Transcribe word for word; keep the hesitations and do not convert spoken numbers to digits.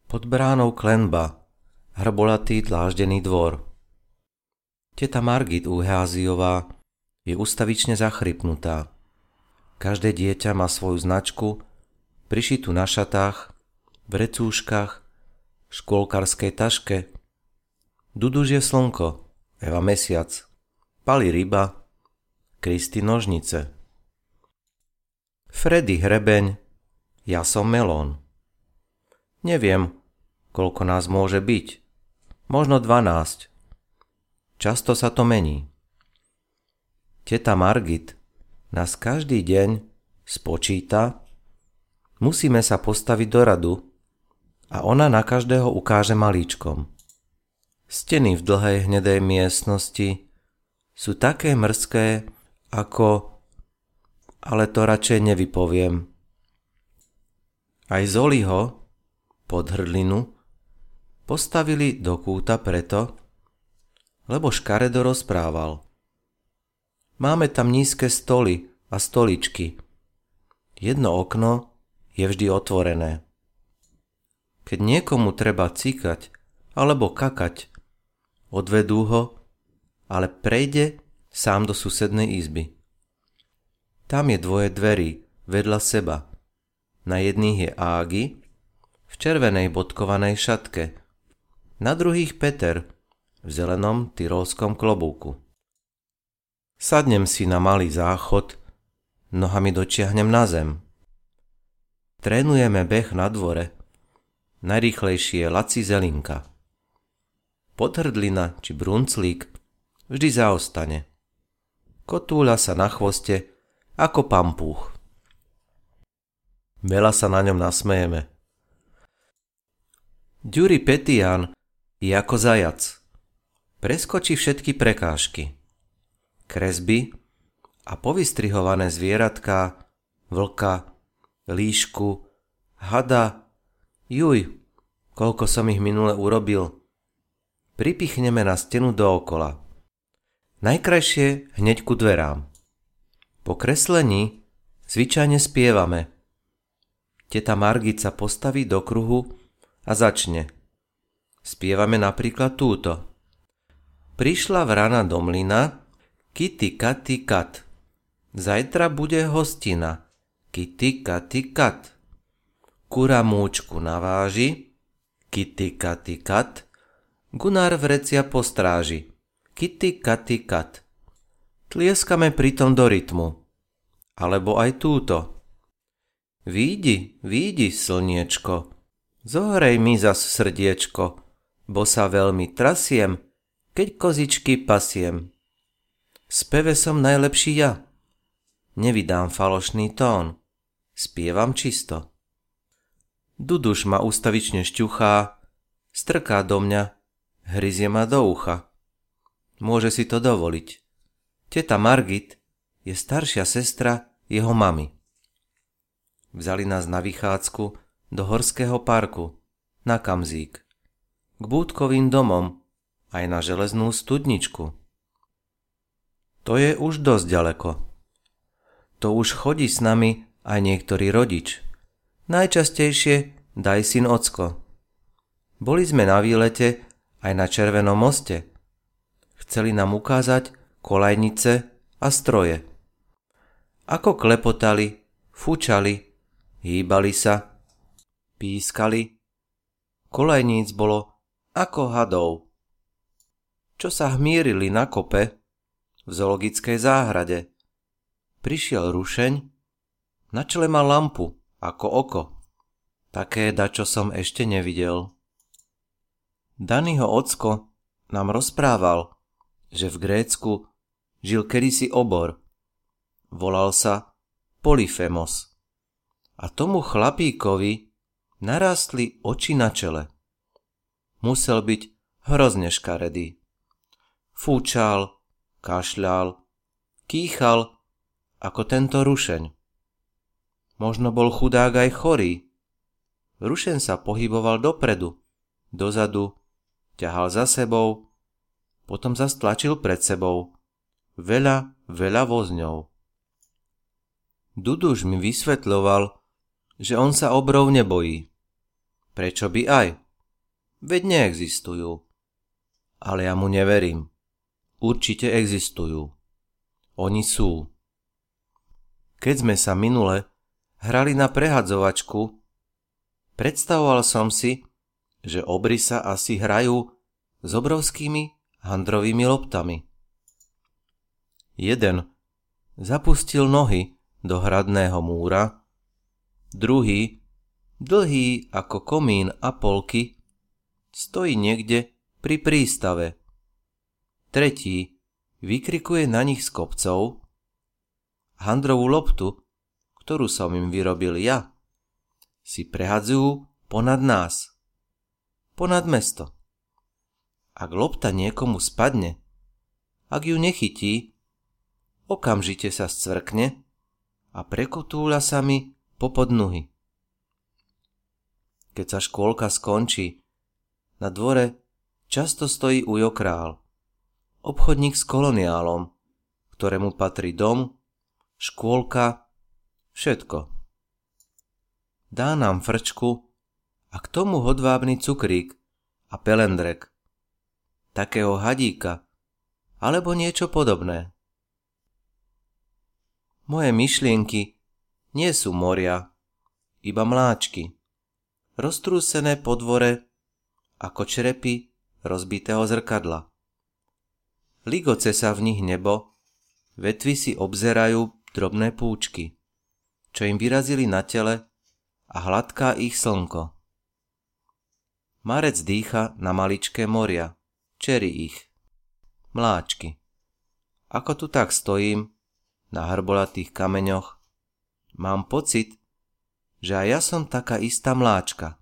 Pod bránou klenba, hrbolatý dláždený dvor. Teta Margit Úházijová je ustavične zachrypnutá. Každé dieťa má svoju značku, prišitú na šatách, v recúškach, škôlkarskej taške. Duduš je slnko, Eva mesiac, Pali ryba, Kristi nožnice. Freddy hrebeň, ja som melón. Neviem, koľko nás môže byť. Možno dvanásť. Často sa to mení. Teta Margit nás každý deň spočíta, musíme sa postaviť do radu a ona na každého ukáže malíčkom. Steny v dlhej hnedej miestnosti sú také mrzké ako... ale to radšej nevypoviem. Aj Zoliho pod hrdlinu postavili do kúta preto, lebo škaredo rozprával. Máme tam nízke stoly a stoličky. Jedno okno je vždy otvorené. Keď niekomu treba cikať alebo kakať, odvedú ho, ale prejde sám do susednej izby. Tam je dvoje dverí vedľa seba. Na jedných je Ági v červenej bodkovanej šatke, na druhých Peter v zelenom tyrolskom klobúku. Sadnem si na malý záchod, nohami dočiahnem na zem. Trénujeme beh na dvore, najrýchlejší je Laci Zelinka. Podhrdlina či brunclík vždy zaostane. Kotúľa sa na chvoste ako pampúch. Veľa sa na ňom nasmejeme. Ďuri Petián je ako zajac. Preskočí všetky prekážky. Kresby a povystrihované zvieratká, vlka, líšku, hada, juj, koľko som ich minule urobil. Pripichneme na stenu dookola. Najkrajšie hneď ku dverám. Po kreslení zvyčajne spievame. Teta Margit sa postaví do kruhu a začne. Spievame napríklad túto. Prišla vrana do mlyna, kity katy kat. Zajtra bude hostina, kity katy kat. Kura múčku naváži, kity katy kat. Gunár vrecia postráži, kity katy kat. Tlieskame pritom do rytmu. Alebo aj túto. Výjdi, výjdi, slniečko, zohrej mi zas srdiečko, bo sa veľmi trasiem, keď kozičky pasiem. V speve som najlepší ja, nevydám falošný tón, spievam čisto. Duduš ma ustavične šťuchá, strká do mňa, hryzie ma do ucha. Môže si to dovoliť. Teta Margit je staršia sestra jeho mamy. Vzali nás na vychádzku do horského parku, na Kamzík, k Búdkovým domom, aj na železnú studničku. To je už dosť ďaleko. To už chodí s nami aj niektorý rodič. Najčastejšie daj syn ocko. Boli sme na výlete aj na Červenom moste. Chceli nám ukázať kolajnice a stroje. Ako klepotali, fúčali, hýbali sa, pískali. Kolajníc bolo ako hadov. Čo sa hmírili na kope v zoologickej záhrade. Prišiel rušeň, na čele mal lampu ako oko. Také dačo som ešte nevidel. Danyho ocko nám rozprával, že v Grécku žil kedysi obor. Volal sa Polyfemos. A tomu chlapíkovi narástli oči na čele. Musel byť hrozne škaredý. Fúčal, kašľal, kýchal ako tento rušeň. Možno bol chudák aj chorý. Rušeň sa pohyboval dopredu, dozadu, ťahal za sebou, potom zas tlačil pred sebou. Veľa, veľa vozňov. Duduš mi vysvetľoval, že on sa obrov nebojí. Prečo by aj? Veď neexistujú. Ale ja mu neverím. Určite existujú. Oni sú. Keď sme sa minule hrali na prehadzovačku, predstavoval som si, že obry sa asi hrajú s obrovskými handrovými loptami. Jeden zapustil nohy do hradného múra, druhý, dlhý ako komín a polky, stojí niekde pri prístave. Tretí vykrikuje na nich z kopcov. Handrovú loptu, ktorú som im vyrobil ja, si prehadzujú ponad nás, ponad mesto. Ak lopta niekomu spadne, ak ju nechytí, okamžite sa scvrkne a prekotúľa sa mi popod nohy. Keď sa škôlka skončí, na dvore často stojí Ujo Král, obchodník s koloniálom, ktorému patrí dom, škôlka, všetko. Dá nám frčku a k tomu hodvábny cukrík a pelendrek, takého hadíka alebo niečo podobné. Moje myšlienky nie sú moria, iba mláčky, roztrúsené po dvore ako črepy rozbitého zrkadla. Ligoce sa v nich nebo, vetvy si obzerajú drobné púčky, čo im vyrazili na tele a hladká ich slnko. Marec dýcha na maličké moria, čerí ich, mláčky. Ako tu tak stojím, na hrbolatých kameňoch, mám pocit, že aj ja som taká istá mláčka.